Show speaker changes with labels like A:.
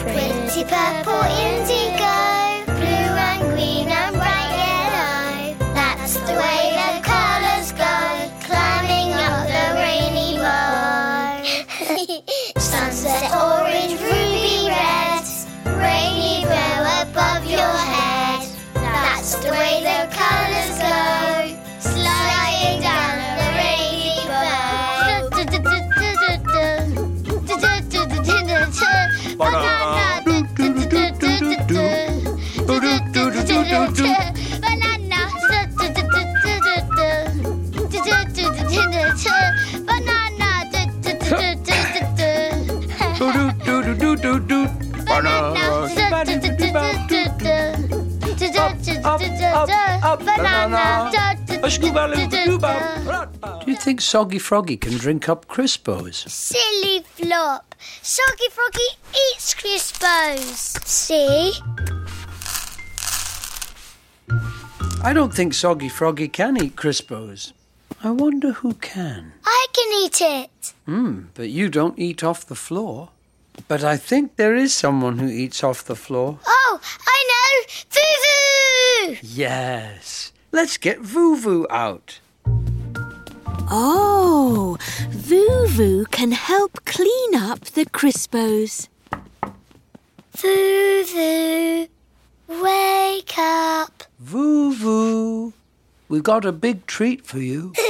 A: Pretty purple indigo, blue and green and bright yellow. That's the way the colours go, climbing up the rainy bow. Sunset orange, ruby red, rainy bow above your head. That's the way the colours go, sliding down the rainy bow.
B: Do you think Soggy Froggy can drink up Crispos?
A: Silly Flop. Soggy Froggy eats Crispos. See?
B: I don't think Soggy Froggy can eat Crispos. I wonder who can.
A: I can eat it.
B: But you don't eat off the floor. But I think there is someone who eats off the floor.
A: Oh, I know! Voo-Voo!
B: Yes. Let's get Voo-Voo out.
C: Oh, Voo-Voo can help clean up the Crispos.
A: Voo-Voo, wake up.
B: Voo-Voo, we've got a big treat for you.